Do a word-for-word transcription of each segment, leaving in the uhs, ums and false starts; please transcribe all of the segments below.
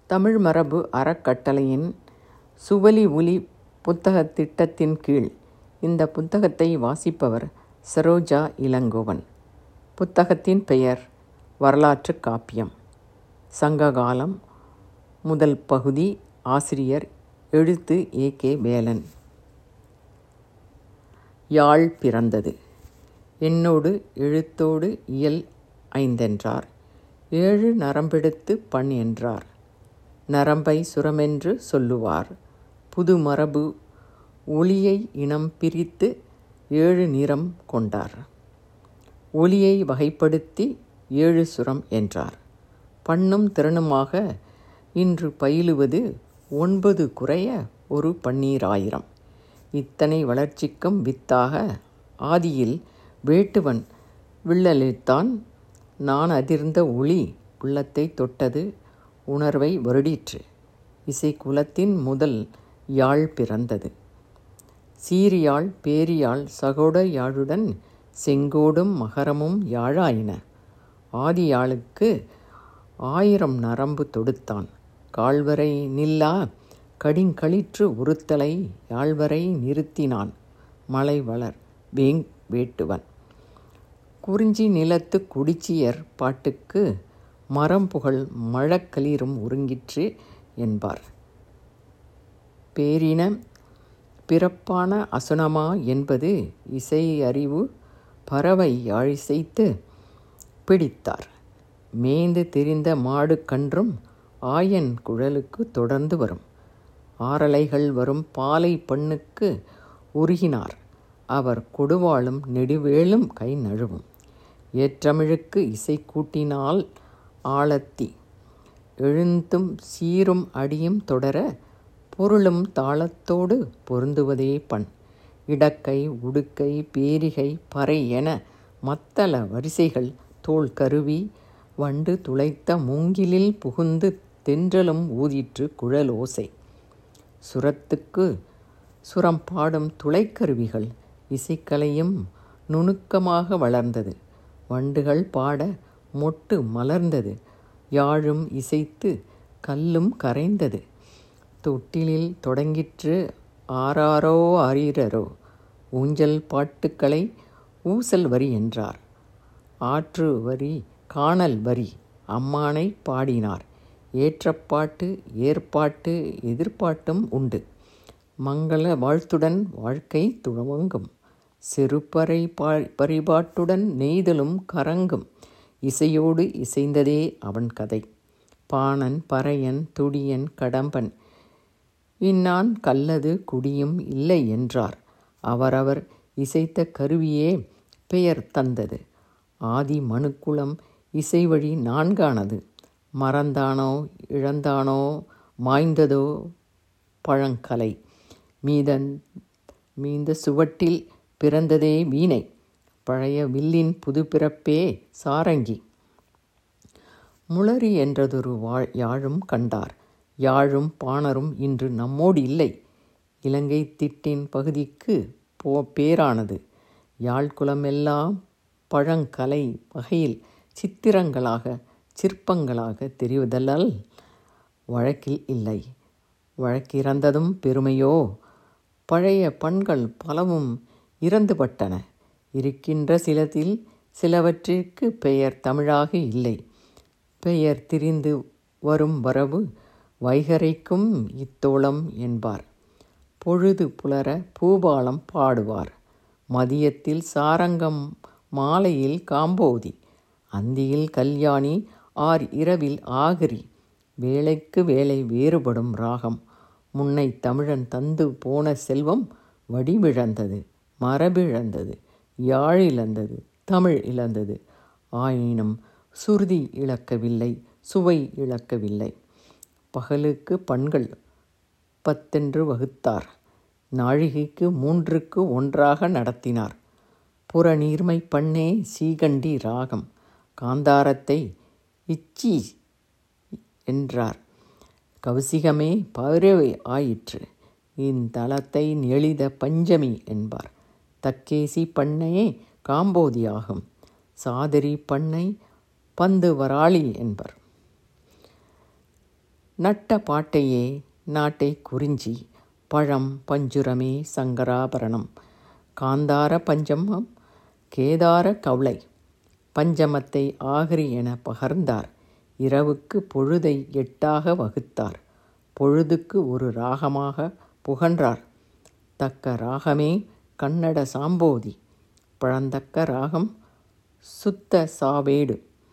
தமிழ் மரபு அறக்கட்டளையின் சுவலி ஒலி புத்தகத் திட்டத்தின் கீழ் இந்த புத்தகத்தை வாசிப்பவர் சரோஜா இளங்கோவன். புத்தகத்தின் பெயர் வரலாற்று காப்பியம். சங்ககாலம். முதல் பகுதி. ஆசிரியர் எழுத்து ஏ கே வேலன். யாழ் பிறந்தது. என்னோடு எழுத்தோடு இயல் ஐந்தென்றார். ஏழு நரம்பெடுத்து பண் என்றார். நரம்பை சுரமென்று சொல்லுவார். புது மரபு ஒளியை இனம் பிரித்து ஏழு நிறம் கொண்டார். ஒளியை வகைப்படுத்தி ஏழு சுரம் என்றார். பண்ணும் திறனுமாக இன்று பயிலுவது ஒன்பது குறைய ஒரு பன்னீராயிரம். இத்தனை வளர்ச்சிக்கும் வித்தாக ஆதியில் வேட்டுவன் வில்லளித்தான். நான் அதிர்ந்த ஒளி உள்ளத்தை தொட்டது, உணர்வை வருடிற்று. இசைக்குலத்தின் முதல் யாழ் பிறந்தது. சீரியாழ் பேரியாழ் சகோட யாழுடன் செங்கோடும் மகரமும் யாழாயின. ஆதியாழுக்கு ஆயிரம் நரம்பு தொடுத்தான். கால்வரை நில்லா கடிங்களிற்று உறுத்தலை யாழ்வரை நிறுத்தினான். மலை வளர் வேங் வேட்டுவன். குறிஞ்சி நிலத்து குடிச்சியர் பாட்டுக்கு மரம்புகழ் மழக்களிரும் ஒருங்கிற்று என்பார். பேரின பிறப்பான அசுனமா என்பது இசை அறிவு பறவை யாழிசைத்து பிடித்தார். மேய்ந்து திரிந்த மாடு கன்றும் ஆயன் குழலுக்கு தொடர்ந்து வரும். ஆரலைகள் வரும் பாலை பண்ணுக்கு உருகினார். அவர் கொடுவாளும் நெடுவேளும் கை நழுவும். ஏற்றமிழுக்கு இசை கூட்டினால் ஆழத்தி எழுந்தும் சீரும் அடியும் தொடர பொருளும் தாளத்தோடு பொருந்துவதே பண். இடக்கை உடுக்கை பேரிகை பறை என மத்தள வரிசைகள் தோல் கருவி வண்டு துளைத்த மூங்கிலில் புகுந்து தென்றலும் ஊதிற்று குழலோசை. சுரத்துக்கு சுரம் பாடும் துளைக்கருவிகள் இசைக்கலையும் நுணுக்கமாக வளர்ந்தது. வண்டுகள் பாட மொட்டு மலர்ந்தது. யாழும் இசைத்து கல்லும் கரைந்தது. தொட்டிலில் தொடங்கிற்று ஆராரோ ஆரீரரோ. ஊஞ்சல் பாட்டுக்களை ஊசல் வரி என்றார். ஆற்று வரி காணல் வரி அம்மானை பாடினார். ஏற்றப்பாட்டு ஏற்பாட்டு எதிர்பாட்டும் உண்டு. மங்கள வாழ்த்துடன் வாழ்க்கை துவங்கும். செருப்பறை பா பரிபாட்டுடன் நெய்தலும் கரங்கும். இசையோடு இசைந்ததே அவன் கதை. பாணன் பறையன் துடியன் கடம்பன் இன்னான் கல்லது குடியும் இல்லை என்றார். அவரவர் இசைத்த கருவியே பெயர் தந்தது. ஆதி மனுக்குலம் இசை வழி நான்கானது. மறந்தானோ இழந்தானோ மாய்ந்ததோ பழங்கலை. மீதன் மீந்த சுவட்டில் பிறந்ததே வீணை. பழைய வில்லின் புது பிறப்பே சாரங்கி. முளரி என்றதொரு வாழ் யாழும் கண்டார். யாழும் பாணரும் இன்று நம்மோடு இல்லை. இலங்கை திட்டின் பகுதிக்கு போ பேரானது. யாழ்குலமெல்லாம் பழங்கலை வகையில் சித்திரங்களாக சிற்பங்களாக தெரிவதல்லால் வழக்கில் இல்லை. வழக்கிறந்ததும் பெருமையோ. பழைய பண்கள் பலவும் இறந்துபட்டன. இருக்கின்ற சிலத்தில் சிலவற்றிற்கு பெயர் தமிழாக இல்லை. பெயர் திரிந்து வரும் வரவு வைகரைக்கும் இத்தோளம் என்பார். பொழுது புலர பூபாலம் பாடுவார். மதியத்தில் சாரங்கம் மாலையில் காம்போதி. அந்தியில் கல்யாணி ஆர் இரவில் ஆகரி. வேலைக்கு வேலை வேறுபடும் ராகம். முன்னை தமிழன் தந்து போன செல்வம் வடிவிழந்தது, மரபிழந்தது, யாழ் இழந்தது, தமிழ் இழந்தது. ஆயினும் சுருதி இழக்கவில்லை, சுவை இழக்கவில்லை. பகலுக்கு பண்கள் பத்தென்று வகுத்தார். நாழிகைக்கு மூன்றுக்கு ஒன்றாக நடத்தினார். புறநீர்மை பண்ணே சீகண்டி ராகம். காந்தாரத்தை இச்சி என்றார். கௌசிகமே பௌரவை ஆயிற்று. இந்தளத்தை நெளித பஞ்சமி என்பார். தக்கேசி பண்ணையே காம்போதியாகும். சாதரி பண்ணை பந்து வராளி என்பர். நட்ட பாட்டையே நாட்டை குறிஞ்சி, பழம் பஞ்சுரமே சங்கராபரணம், காந்தார பஞ்சமம் கேதார கவுளை, பஞ்சமத்தை ஆகரி என பகர்ந்தார், இரவுக்கு பொழுதை எட்டாக வகுத்தார், பொழுதுக்கு ஒரு ராகமாக புகன்றார், தக்க ராகமே கன்னட சாம்போதி, பழந்தக்க ராகம் சுத்த சாவேடு,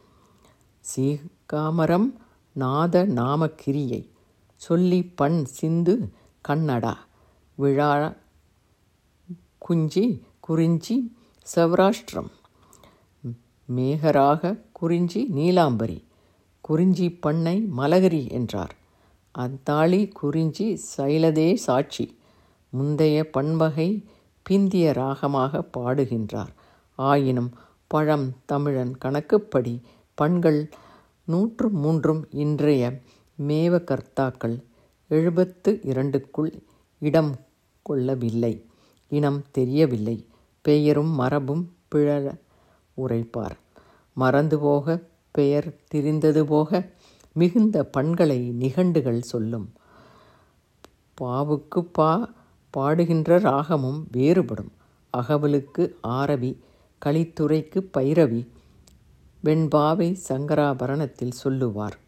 சீகாமரம் நாத நாம கிரியை, சொல்லி பண் சிந்து கன்னடா, விழா குஞ்சி குறிஞ்சி சௌராஷ்டிரம், மேகராக குறிஞ்சி நீலாம்பரி, குறிஞ்சி பண்ணை மலகரி என்றார், அந்தாளி குறிஞ்சி சைலதே சாட்சி, முந்தைய பண்பகை பிந்திய ராகமாக பாடுகின்றார். ஆயினும் பழம் தமிழன் கணக்குப்படி பண்கள் நூற்று மூன்றும் இன்றைய மேவகர்த்தாக்கள் எழுபத்து இரண்டுக்குள் இடம் கொள்ளவில்லை, இனம் தெரியவில்லை, பெயரும் மரபும் பிழற உரைப்பார். மறந்து போக பெயர் திரிந்தது போக மிகுந்த பண்களை நிகண்டுகள் சொல்லும். பாவுக்கு பா பாடுகின்ற ராகமும் வேறுபடும். அகவலுக்கு ஆரவி, கலித்துறைக்கு பைரவி, வெண்பாவை சங்கராபரணத்தில் சொல்லுவார்.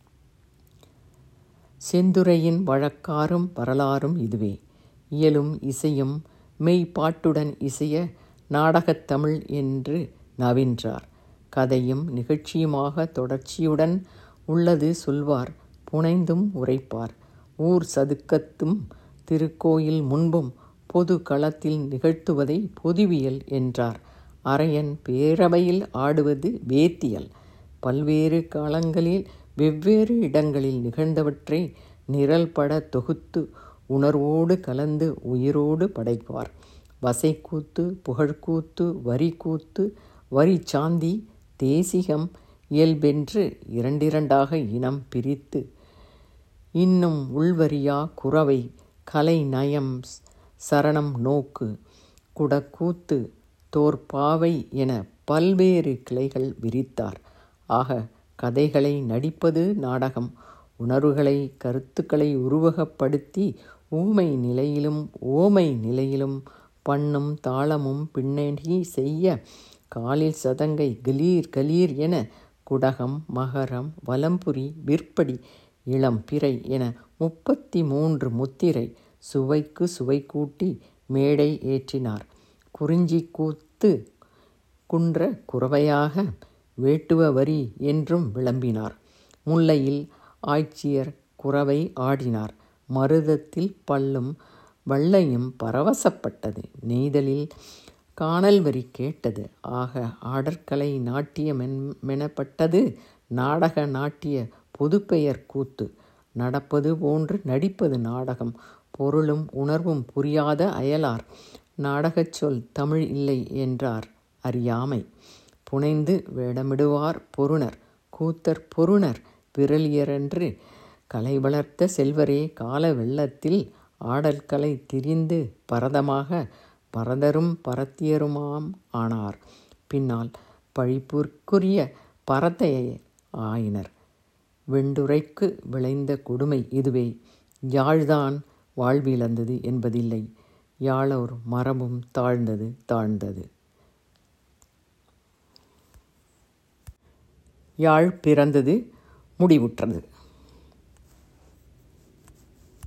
செந்துறையின் வழக்காரும் வரலாறும் இதுவே. இயலும் இசையும் மெய்ப்பாட்டுடன் இசைய நாடகத்தமிழ் என்று நவின்றார். கதையும் நிகழ்ச்சியுமாக தொடர்ச்சியுடன் உள்ளது சொல்வார், புனைந்தும் உரைப்பார். ஊர் சதுக்கத்தும் திருக்கோயில் முன்பும் பொது களத்தில் நிகழ்த்துவதை பொதுவியல் என்றார். அரையன் பேரவையில் ஆடுவது வேத்தியல். பல்வேறு காலங்களில் வெவ்வேறு இடங்களில் நிகழ்ந்தவற்றை நிரல்பட தொகுத்து உணர்வோடு கலந்து உயிரோடு படைப்பார். வசைக்கூத்து, புகழ்க்கூத்து, வரிக்கூத்து, வரி சாந்தி, தேசிகம் இயல்பென்று இரண்டிரண்டாக இனம் பிரித்து, இன்னும் உள்வரியா குரவை, கலை நயம், சரணம் நோக்கு, குடக்கூத்து, தோற்பாவை என பல்வேறு கிளைகள் விரித்தார். ஆக கதைகளை நடிப்பது நாடகம். உணர்வுகளை கருத்துக்களை உருவகப்படுத்தி ஊமை நிலையிலும் ஓமை நிலையிலும் பண்ணும் தாளமும் பின்னணி செய்ய காலில் சதங்கை கலீர் கலீர் என குடகம், மகரம், வலம்புரி, விற்படி, இளம் பிறை என முப்பத்தி மூன்று முத்திரை சுவைக்கு சுவை கூட்டி மேடை ஏற்றினார். குறிஞ்சி கூத்து குன்ற குரவையாக வேட்டுவ வரி என்றும் விளம்பினார். முல்லையில் ஆய்ச்சியர் குரவை ஆடினார். மருதத்தில் பல்லும் வள்ளையும் பரவசப்பட்டது. நெய்தலில் காணல் வரி கேட்டது. ஆக ஆடற்கலை நாட்டியமெனப்பட்டது நாடக நாட்டிய பொதுப்பெயர் கூத்து. நடப்பது போன்று நடிப்பது நாடகம். பொருளும் உணர்வும் புரியாத அயலார் நாடகச் சொல் தமிழ் இல்லை என்றார் அறியாமை. புனைந்து வேடமிடுவார் பொருணர். கூத்தர் பொருணர் விரலியரென்று கலை வளர்த்த செல்வரே கால வெள்ளத்தில் ஆடல் கலை திரிந்து பரதமாக பரதரும் பரத்தியருமாம் ஆனார். பின்னால் பழிப்புற்குரிய பரத்தையை ஆயினர். வெண்டுரைக்கு விளைந்த கொடுமை இதுவே. யாழ்தான் வாழ்விழந்தது என்பதில்லை. யாழோர் மரபும் தாழ்ந்தது தாழ்ந்தது. யாழ் பிறந்தது முடிவுற்றது.